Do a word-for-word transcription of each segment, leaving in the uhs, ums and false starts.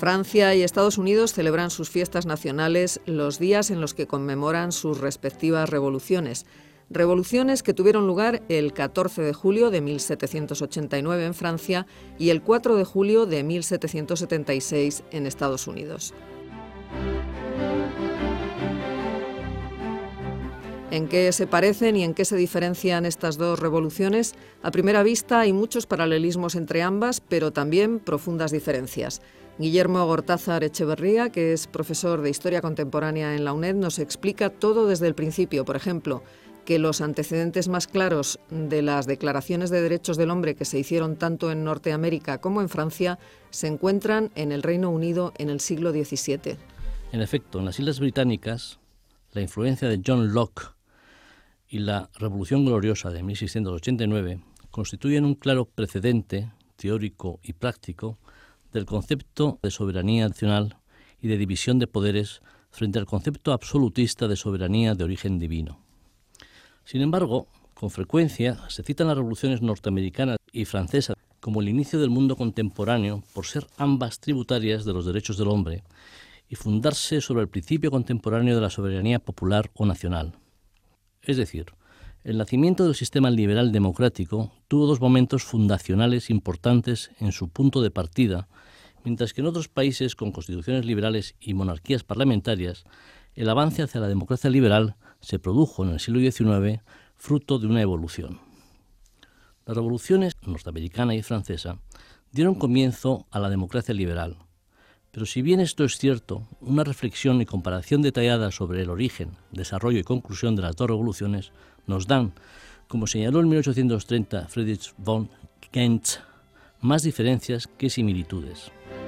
Francia y Estados Unidos celebran sus fiestas nacionales los días en los que conmemoran sus respectivas revoluciones. Revoluciones que tuvieron lugar el catorce de julio de mil setecientos ochenta y nueve en Francia y el cuatro de julio de mil setecientos setenta y seis en Estados Unidos. ¿En qué se parecen y en qué se diferencian estas dos revoluciones? A primera vista hay muchos paralelismos entre ambas, pero también profundas diferencias. Guillermo Gortázar Echeverría, que es profesor de Historia Contemporánea en la UNED, nos explica todo desde el principio. Por ejemplo, que los antecedentes más claros de las declaraciones de derechos del hombre que se hicieron tanto en Norteamérica como en Francia se encuentran en el Reino Unido en el siglo diecisiete. En efecto, en las Islas Británicas, la influencia de John Locke y la Revolución Gloriosa de mil seiscientos ochenta y nueve constituyen un claro precedente teórico y práctico del concepto de soberanía nacional y de división de poderes frente al concepto absolutista de soberanía de origen divino. Sin embargo, con frecuencia se citan las revoluciones norteamericana y francesa como el inicio del mundo contemporáneo por ser ambas tributarias de los derechos del hombre y fundarse sobre el principio contemporáneo de la soberanía popular o nacional. Es decir, el nacimiento del sistema liberal democrático tuvo dos momentos fundacionales importantes en su punto de partida, mientras que en otros países con constituciones liberales y monarquías parlamentarias, el avance hacia la democracia liberal se produjo en el siglo diecinueve fruto de una evolución. Las revoluciones norteamericana y francesa dieron comienzo a la democracia liberal, pero si bien esto es cierto, una reflexión y comparación detallada sobre el origen, desarrollo y conclusión de las dos revoluciones nos dan, como señaló en mil ochocientos treinta Friedrich von Gentz, más diferencias que similitudes.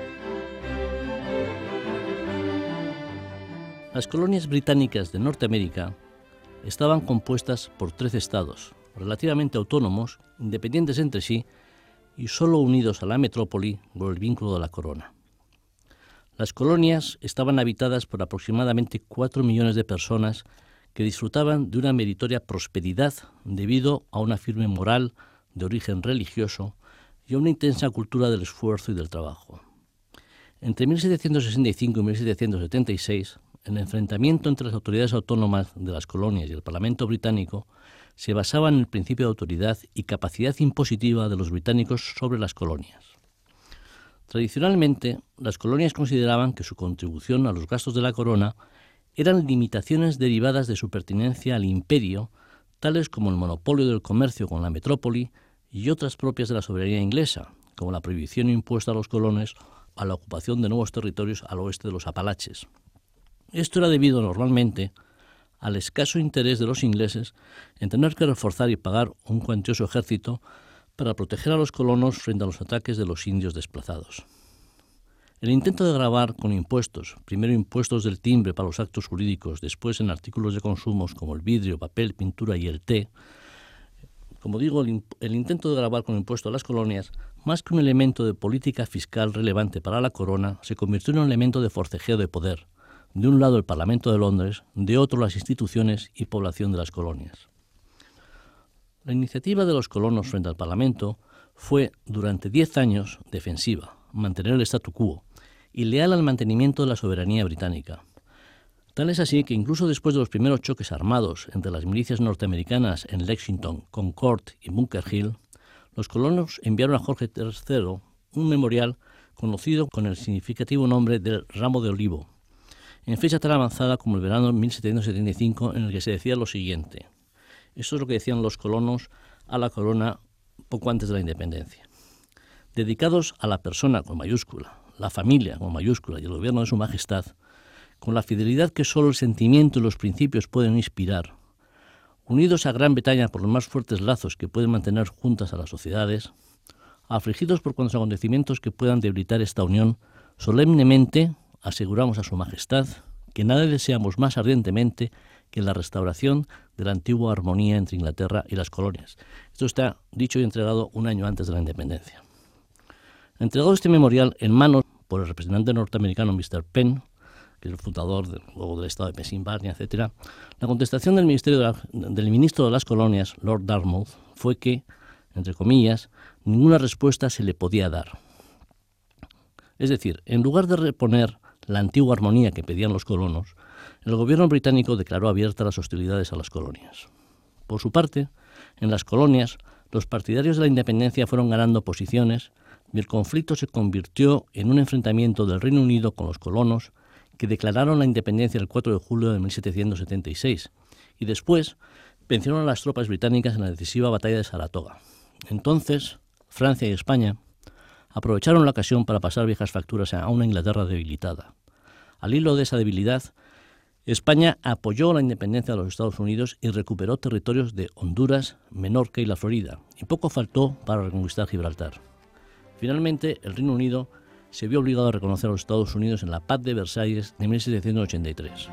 Las colonias británicas de Norteamérica estaban compuestas por trece estados, relativamente autónomos, independientes entre sí y solo unidos a la metrópoli por el vínculo de la corona. Las colonias estaban habitadas por aproximadamente cuatro millones de personas que disfrutaban de una meritoria prosperidad debido a una firme moral de origen religioso y a una intensa cultura del esfuerzo y del trabajo. Entre mil setecientos sesenta y cinco y mil setecientos setenta y seis, el enfrentamiento entre las autoridades autónomas de las colonias y el Parlamento británico se basaba en el principio de autoridad y capacidad impositiva de los británicos sobre las colonias. Tradicionalmente, las colonias consideraban que su contribución a los gastos de la corona eran limitaciones derivadas de su pertenencia al imperio, tales como el monopolio del comercio con la metrópoli y otras propias de la soberanía inglesa, como la prohibición impuesta a los colonos a la ocupación de nuevos territorios al oeste de los Apalaches. Esto era debido normalmente al escaso interés de los ingleses en tener que reforzar y pagar un cuantioso ejército para proteger a los colonos frente a los ataques de los indios desplazados. El intento de gravar con impuestos, primero impuestos del timbre para los actos jurídicos, después en artículos de consumos como el vidrio, papel, pintura y el té, como digo, el, el intento de gravar con impuestos a las colonias, más que un elemento de política fiscal relevante para la corona, se convirtió en un elemento de forcejeo de poder, de un lado el Parlamento de Londres, de otro las instituciones y población de las colonias. La iniciativa de los colonos frente al Parlamento fue, durante diez años, defensiva, mantener el statu quo y leal al mantenimiento de la soberanía británica. Tal es así que incluso después de los primeros choques armados entre las milicias norteamericanas en Lexington, Concord y Bunker Hill, los colonos enviaron a Jorge tercero un memorial conocido con el significativo nombre del Ramo de Olivo, en fecha tan avanzada como el verano de mil setecientos setenta y cinco, en el que se decía lo siguiente. Esto es lo que decían los colonos a la corona poco antes de la independencia. Dedicados a la persona con mayúscula, la familia con mayúscula y el gobierno de su majestad, con la fidelidad que solo el sentimiento y los principios pueden inspirar, unidos a Gran Bretaña por los más fuertes lazos que pueden mantener juntas a las sociedades, afligidos por cuantos acontecimientos que puedan debilitar esta unión, solemnemente aseguramos a su majestad que nada deseamos más ardientemente que la restauración de la antigua armonía entre Inglaterra y las colonias. Esto está dicho y entregado un año antes de la independencia. Entregado este memorial en manos por el representante norteamericano mister Penn, que es el fundador de, luego del estado de Pensilvania, etcétera, la contestación del, ministerio de la, del ministro de las colonias, Lord Dartmouth, fue que, entre comillas, ninguna respuesta se le podía dar. Es decir, en lugar de reponer la antigua armonía que pedían los colonos, el gobierno británico declaró abiertas las hostilidades a las colonias. Por su parte, en las colonias, los partidarios de la independencia fueron ganando posiciones y el conflicto se convirtió en un enfrentamiento del Reino Unido con los colonos, que declararon la independencia el cuatro de julio de mil setecientos setenta y seis, y después vencieron a las tropas británicas en la decisiva batalla de Saratoga. Entonces, Francia y España aprovecharon la ocasión para pasar viejas facturas a una Inglaterra debilitada. Al hilo de esa debilidad, España apoyó la independencia de los Estados Unidos y recuperó territorios de Honduras, Menorca y la Florida, y poco faltó para reconquistar Gibraltar. Finalmente, el Reino Unido se vio obligado a reconocer a los Estados Unidos en la Paz de Versalles de mil setecientos ochenta y tres.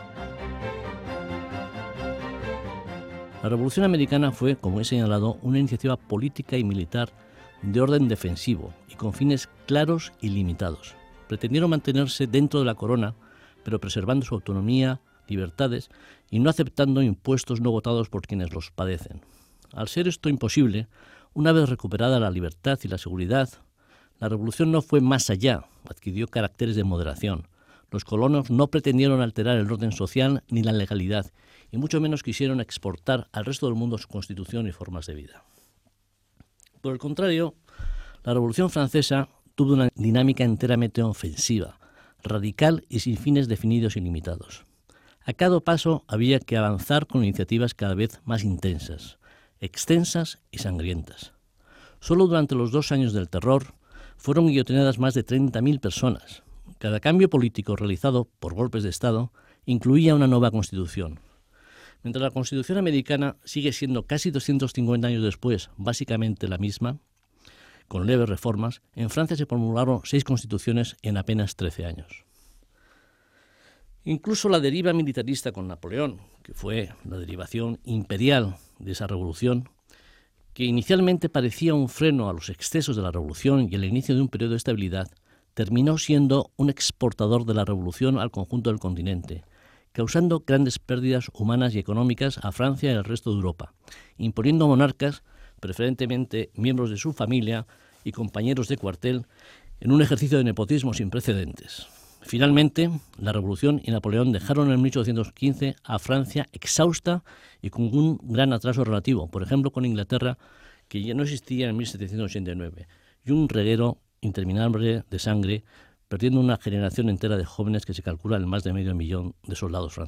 La Revolución Americana fue, como he señalado, una iniciativa política y militar de orden defensivo y con fines claros y limitados. Pretendieron mantenerse dentro de la corona, pero preservando su autonomía, libertades y no aceptando impuestos no votados por quienes los padecen. Al ser esto imposible, una vez recuperada la libertad y la seguridad, la revolución no fue más allá, adquirió caracteres de moderación. Los colonos no pretendieron alterar el orden social ni la legalidad, y mucho menos quisieron exportar al resto del mundo su constitución y formas de vida. Por el contrario, la Revolución Francesa tuvo una dinámica enteramente ofensiva, radical y sin fines definidos y limitados. A cada paso había que avanzar con iniciativas cada vez más intensas, extensas y sangrientas. Solo durante los dos años del terror fueron guillotinadas más de treinta mil personas. Cada cambio político realizado por golpes de Estado incluía una nueva constitución. Mientras la Constitución americana sigue siendo casi doscientos cincuenta años después básicamente la misma, con leves reformas, en Francia se promulgaron seis constituciones en apenas trece años. Incluso la deriva militarista con Napoleón, que fue la derivación imperial de esa revolución, que inicialmente parecía un freno a los excesos de la revolución y el inicio de un periodo de estabilidad, terminó siendo un exportador de la revolución al conjunto del continente, causando grandes pérdidas humanas y económicas a Francia y al resto de Europa, imponiendo monarcas, preferentemente miembros de su familia y compañeros de cuartel, en un ejercicio de nepotismo sin precedentes. Finalmente, la Revolución y Napoleón dejaron en mil ochocientos quince a Francia exhausta y con un gran atraso relativo, por ejemplo con Inglaterra, que ya no existía en mil setecientos ochenta y nueve, y un reguero interminable de sangre, perdiendo una generación entera de jóvenes que se calcula en más de medio millón de soldados franceses.